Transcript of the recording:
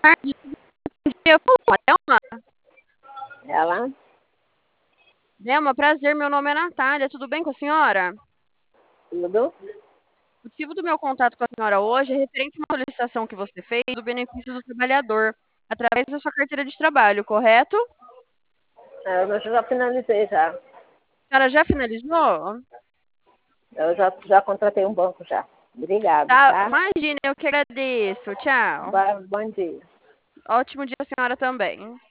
tarde. Eu falo, Delma. Ela? Delma, prazer, meu nome é Natália, tudo bem com a senhora? Tudo? O motivo do meu contato com a senhora hoje é referente a uma solicitação que você fez do benefício do trabalhador, através da sua carteira de trabalho, correto? Eu já finalizei já. A senhora já finalizou? Eu já contratei um banco já. Obrigado, Tá, tá? imagina, eu que agradeço. Tchau. Bom dia. Ótimo dia, a senhora também.